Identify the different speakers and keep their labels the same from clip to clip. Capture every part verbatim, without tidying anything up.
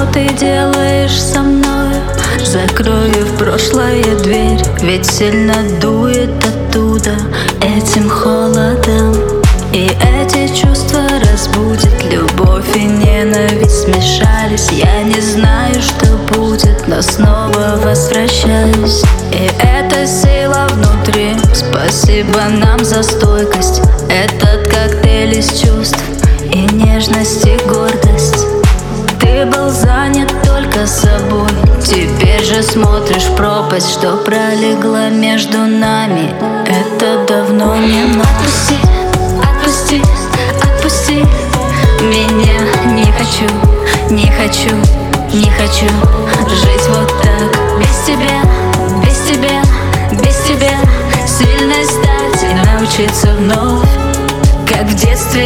Speaker 1: ты делаешь со мной? Закрою в прошлое дверь, ведь сильно дует оттуда этим холодом. И эти чувства разбудят, любовь и ненависть смешались. Я не знаю, что будет, но снова возвращаюсь. И эта сила внутри, спасибо нам за стойкость. Этот коктейль из чувств и нежность, и гордость. Ты был занят только собой, теперь же смотришь в пропасть, что пролегла между нами. Это давно не мной. Отпусти, отпусти, отпусти меня. Не хочу, не хочу, не хочу жить вот так. Без тебя, без тебя, без тебя сильной стать и научиться вновь, как в детстве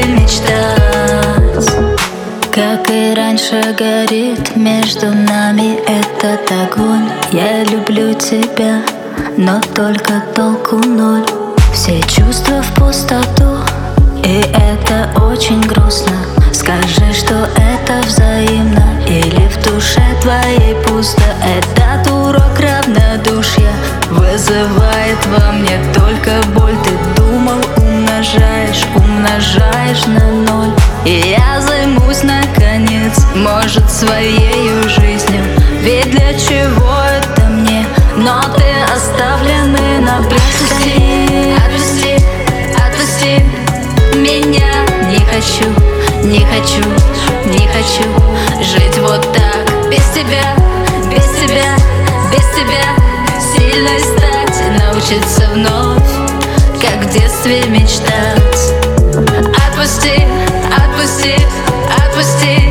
Speaker 1: мечтать. Как и раньше горит между нами этот огонь. Я люблю тебя, но только толку ноль. Все чувства в пустоту, и это очень грустно. Скажи, что это взаимно, или в душе твоей пусто. Этот урок равнодушия вызывает во мне только боль. Ты думал, умножаешь, умножаешь на ноль. И я займусь наконец, может, своею жизнью. Ведь для чего это мне? Но ты оставленный на брюхе. Отпусти, отпусти меня. Не хочу, не хочу, не хочу жить вот так. Без тебя, без тебя, без тебя сильной стать и научиться вновь, как в детстве мечтать. Отпусти, отпусти, отпусти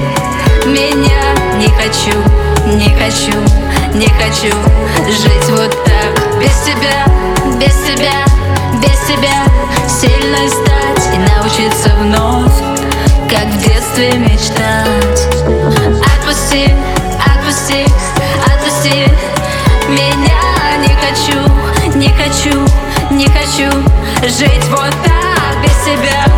Speaker 1: меня. Не хочу, не хочу, не хочу жить вот так. Без тебя, без тебя, без тебя сильной стать и научиться вновь, как в детстве мечтать. Отпусти, отпусти, отпусти меня. Не хочу, не хочу, не хочу жить вот так без тебя.